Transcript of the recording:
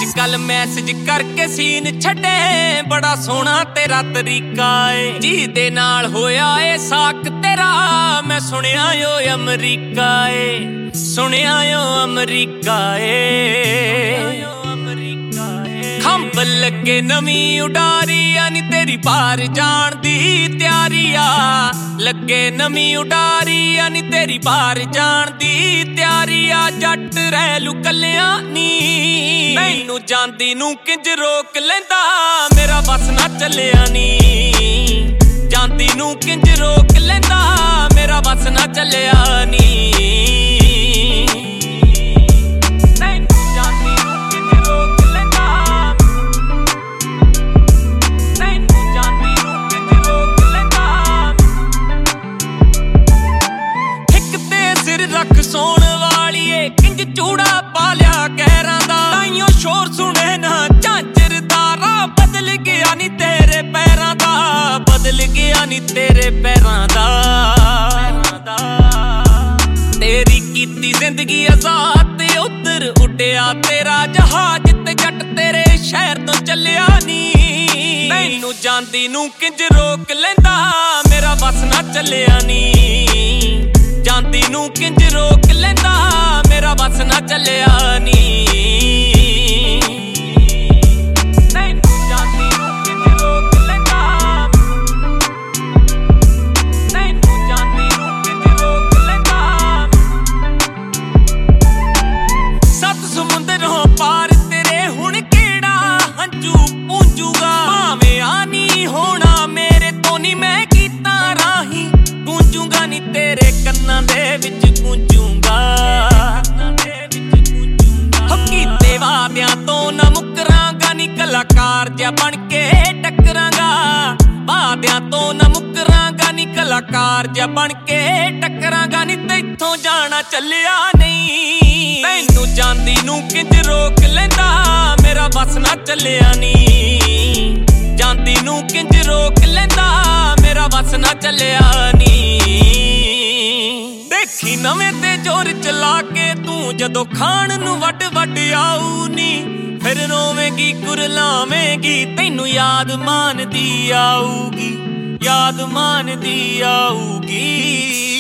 कल मैसेज करके सीन छड्डे बड़ा सोहना तेरा तरीका है जी दे नाल होया ए साक तेरा मैं सुनिया यो अमरीका है सुनिया यो अमरीका है खंभ लगे नवी उडारी यानी तेरी पार जान दी तैयारी आ लगे नवी उडारी यानी तेरी पार जान दी तैयारी आ जट रहलू कलिया नी मैनू जांदी नू किंज रोक लेंदा मेरा बस ना चलिया नी जांदी नू किंज रोक लेंदा मेरा बस ना चलिया नी रख सोन वालीए किंज चूड़ा पालिया कहरां दा ताइयों शोर सुने ना झांझरदारा बदल गया नी तेरे पैरां दा बदल गया नी तेरे पैरां दा तेरी कीती जिंदगी आजाद ते उधर उड्डिया तेरा जहाज ते जट तेरे शहर तो चलिया नी मैनू जांदी नू किंज रोक लेंदा मेरा बस ना चलिया नी जांदी नू किंज रोक लेंदा मेरा बस ना चलिया नी जांदी नू किंज रोक लेंदा जांदी नू किंज रोक लेंदा सत समुंदरों पार तेरे हुण केड़ा हंजू पूंजूगा भावें आनी होना मेरे तो नी मैं कीता राही गूंजूगा नी तेरे कन्नां दे विच गूंजूगा कीते वादियां तो ना मुकरांगा नी कलाकार जिहा बन के टकरांगा वादियां तो ना मुकरांगा नी कलाकार जिहा बन के टकरांगा नी तैथों जाना चलिया नहीं मैनू जांदी नू किंज रोक लेंदा मेरा बस ना चलिया नी जांदी नू किंज रोक लेंदा मेरा बस ना चलिया नी देखी नवें ते जोर चला के तू जदों खान नू वड वड आऊ नी फिर रोवेंगी कुरलावेंगी तैनू याद मान दी आऊगी याद मान दी आऊगी।